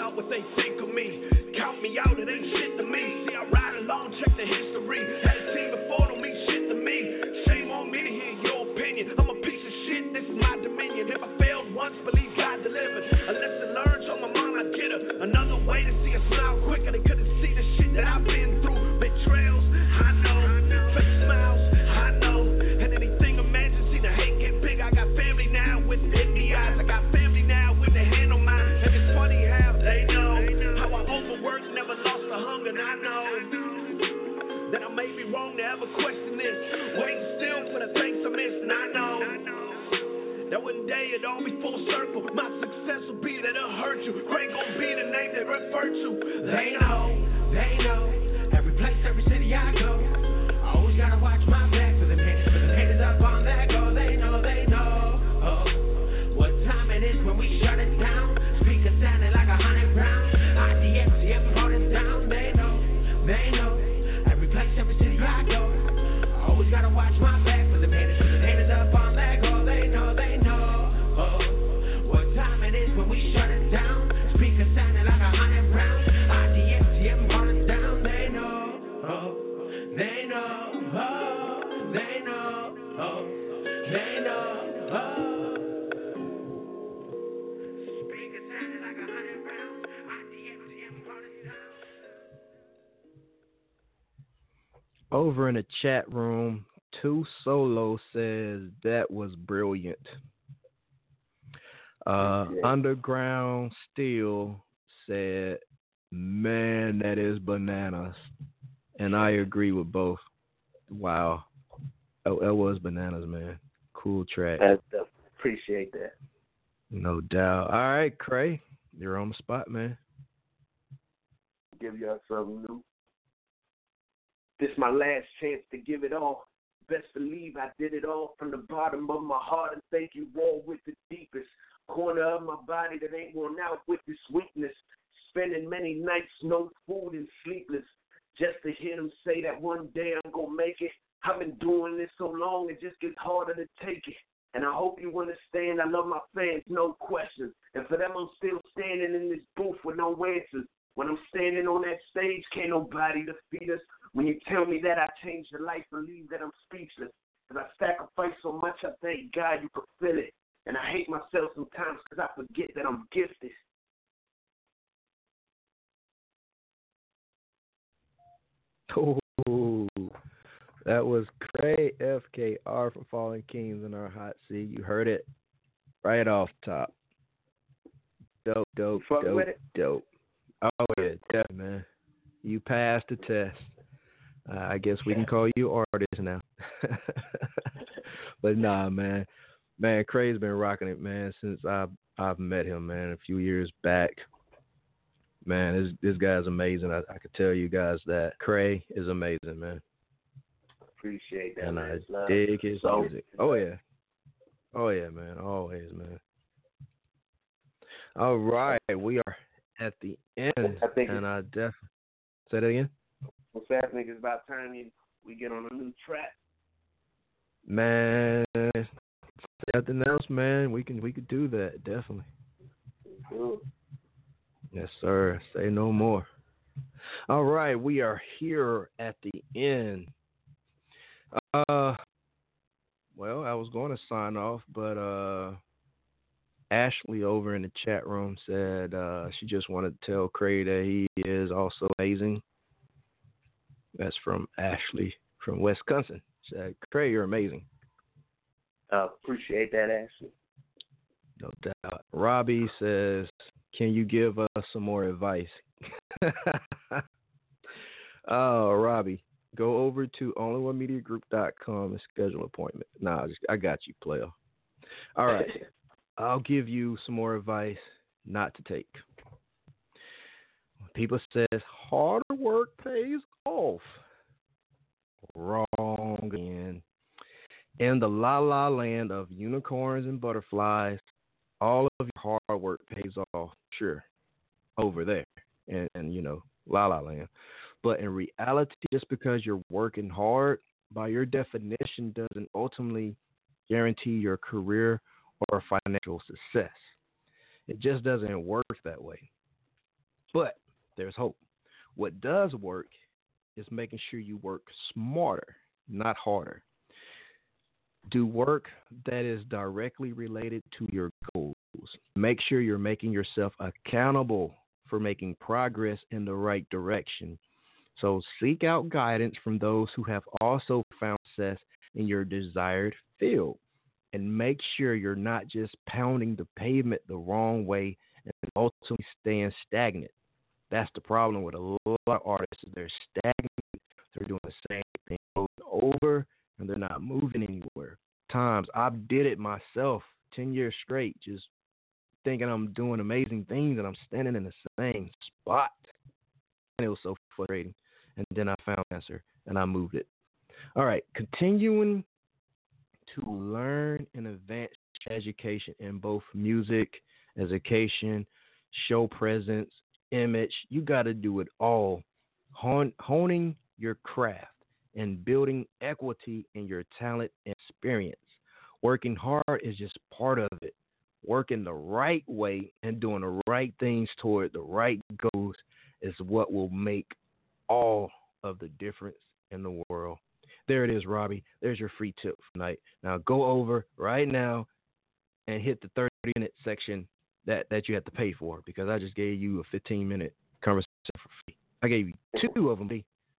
about what they think of me. Count me out, it ain't shit to me. See, I ride along, check the history. Had a team before, don't mean shit to me. Shame on me to hear your opinion. I'm a piece of shit, this is my dominion. If I failed once, believe God delivered. A lesson learned, told my mom I'd get her. Another way to see a smile quicker. They couldn't see the shit that I've been through. Betrayals, I know. Fake smiles, I know. And anything imagine, see the hate get big. I got family now with empty eyes. I got family now with the hand on mine. And it's funny how they know how I overworked, never lost the hunger. And I know that I may be wrong to ever question this. Waiting still for the things I missed. And I know that one day it all be full circle. My success will be that it'll hurt you. Great gon' be the name they refer to. They know. Every place, every city I go. I always gotta watch my back for the haters up on that go. They know. Oh, what time it is when we shut it down? Speakers sounding like 100 rounds. IDFTF brought it down. They know. Every place, every city I go. I always gotta watch my back for the haters up on that go. They know. Oh, what time it is when we shut it down? Speakers sounding like 100 rounds. IDFTF brought it down. They know. Oh, they know. Oh, they know. Oh, they know. Oh. Speakers sounding like 100 rounds. IDFTF brought it down. Over in the chat room, 2 Solo says that was brilliant. Underground Steel said, man, that is bananas. And I agree with both. Wow. That was bananas, man. Cool track. Appreciate that. No doubt. All right, Cray, you're on the spot, man. Give y'all something new. This my last chance to give it all. Best believe I did it all from the bottom of my heart, and thank you all with the deepest corner of my body that ain't worn out with this weakness. Spending many nights, no food and sleepless, just to hear them say that one day I'm gonna make it. I've been doing this so long, it just gets harder to take it. And I hope you understand, I love my fans, no questions. And for them, I'm still standing in this booth with no answers. When I'm standing on that stage, can't nobody defeat us. When you tell me that I changed your life, believe that I'm speechless. Because I sacrifice so much, I thank God you could feel it. And I hate myself sometimes because I forget that I'm gifted. Oh, that was Cray FKR from Fallen Kings in our hot seat. You heard it right off top. Dope. Oh, yeah, definitely, man. You passed the test. I guess we can call you artist now. But nah, man. Man, Cray's been rocking it, man, since I've met him, man, a few years back. Man, this guy's amazing. I could tell you guys that Cray is amazing, man. Appreciate that, and man. I dig his music. Oh, yeah, man. Always, man. All right, we are at the end, and I definitely say that again. What's happening? It's about time we get on a new track. Man, nothing else, man. We could do that, definitely. Cool. Yes, sir. Say no more. All right, we are here at the end. Well, I was going to sign off, but Ashley over in the chat room said she just wanted to tell Cray that he is also amazing. That's from Ashley from Wisconsin. She said, Cray, you're amazing. Appreciate that, Ashley. No doubt. Robbie says, can you give us some more advice? Oh, Robbie, go over to onlyonemediagroup.com and schedule an appointment. Nah, I got you, player. All right. I'll give you some more advice not to take. People says hard work pays off. Wrong again. In the la land of unicorns and butterflies, all of your hard work pays off. Sure, over there, and you know, la land. But in reality, just because you're working hard, by your definition, doesn't ultimately guarantee your career or financial success. It just doesn't work that way. But there's hope. What does work is making sure you work smarter, not harder. Do work that is directly related to your goals. Make sure you're making yourself accountable for making progress in the right direction. So seek out guidance from those who have also found success in your desired field. And make sure you're not just pounding the pavement the wrong way and ultimately staying stagnant. That's the problem with a lot of artists. They're stagnant. They're doing the same thing over, and they're not moving anywhere. Times I did it myself 10 years straight, just thinking I'm doing amazing things, and I'm standing in the same spot. And it was so frustrating. And then I found an answer, and I moved it. All right, continuing to learn and advance education in both music, education, show presence, image. You got to do it all. Honing your craft and building equity in your talent and experience. Working hard is just part of it. Working the right way and doing the right things toward the right goals is what will make all of the difference in the world. There it is, Robbie. There's your free tip for tonight. Now go over right now and hit the 30-minute section that you have to pay for, because I just gave you a 15-minute conversation for free. I gave you 2 of them,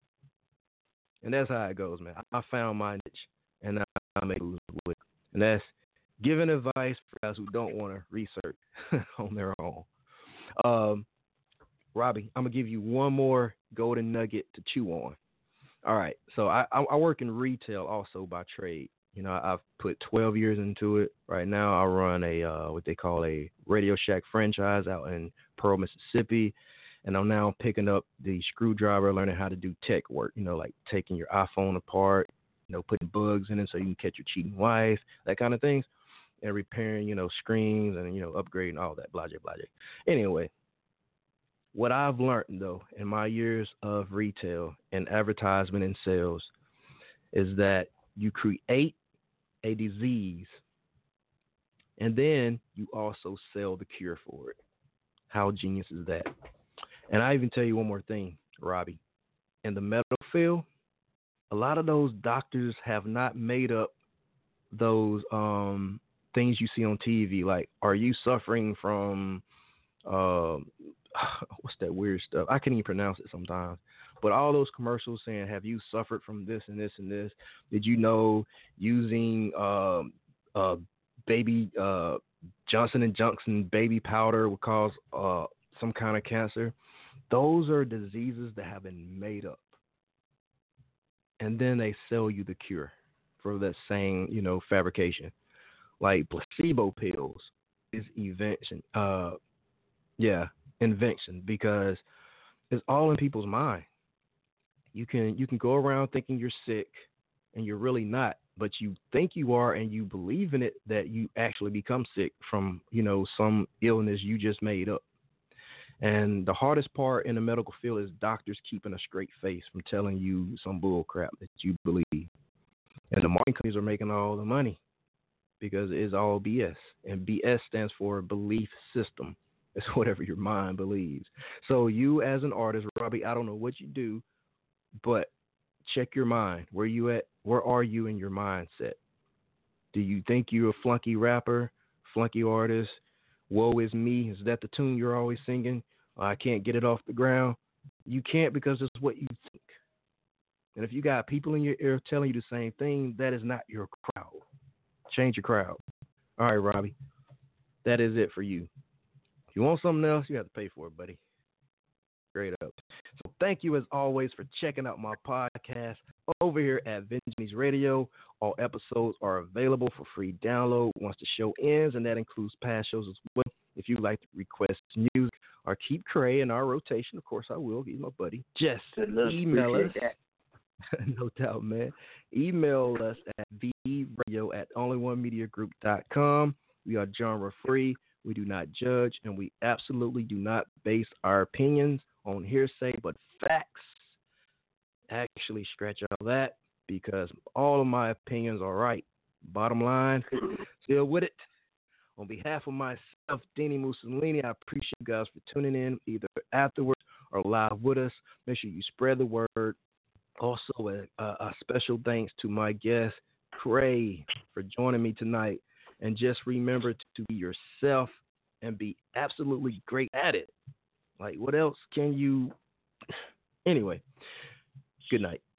and that's how it goes, man. I found my niche, and I make moves with it. And that's giving advice for guys who don't want to research on their own. Robbie, I'm going to give you one more golden nugget to chew on. All right, so I work in retail also by trade. You know, I've put 12 years into it. Right now I run a what they call a Radio Shack franchise out in Pearl, Mississippi. And I'm now picking up the screwdriver, learning how to do tech work, you know, like taking your iPhone apart, you know, putting bugs in it so you can catch your cheating wife, that kind of things, and repairing, you know, screens and, you know, upgrading all that, blah, blah, blah. Anyway, what I've learned, though, in my years of retail and advertisement and sales is that you create a disease and then you also sell the cure for it. How genius is that? And I even tell you one more thing, Robbie. In the medical field, a lot of those doctors have not made up those things you see on TV. Like, are you suffering from what's that weird stuff? I can't even pronounce it sometimes. But all those commercials saying, have you suffered from this and this and this? Did you know using baby Johnson & Johnson baby powder would cause some kind of cancer? Those are diseases that have been made up. And then they sell you the cure for that same, you know, fabrication. Like placebo pills is invention. Invention, because it's all in people's mind. You can go around thinking you're sick and you're really not, but you think you are and you believe in it that you actually become sick from, you know, some illness you just made up. And the hardest part in the medical field is doctors keeping a straight face from telling you some bull crap that you believe. And the marketing companies are making all the money because it is all BS. And BS stands for belief system. It's whatever your mind believes. So you as an artist, Robbie, I don't know what you do, but check your mind. Where you at? Where are you in your mindset? Do you think you're a flunky rapper, flunky artist? Woe is me. Is that the tune you're always singing? I can't get it off the ground. You can't, because it's what you think. And if you got people in your ear telling you the same thing, that is not your crowd. Change your crowd. All right, Robbie. That is it for you. If you want something else, you have to pay for it, buddy. Straight up. So thank you, as always, for checking out my podcast over here at Vengeance Radio. All episodes are available for free download once the show ends, and that includes past shows as well. If you'd like to request music or keep Cray in our rotation, of course I will. He's my buddy. Just email us. No doubt, man. Email us at vradio@onlyonemediagroup.com. We are genre free. We do not judge, and we absolutely do not base our opinions on hearsay, but facts. Actually, scratch all that, because all of my opinions are right. Bottom line, still with it. On behalf of myself, Dini Mussolini, I appreciate you guys for tuning in either afterwards or live with us. Make sure you spread the word. Also, a special thanks to my guest, Cray, for joining me tonight. And just remember to be yourself and be absolutely great at it. Like, what else can you... Anyway, good night.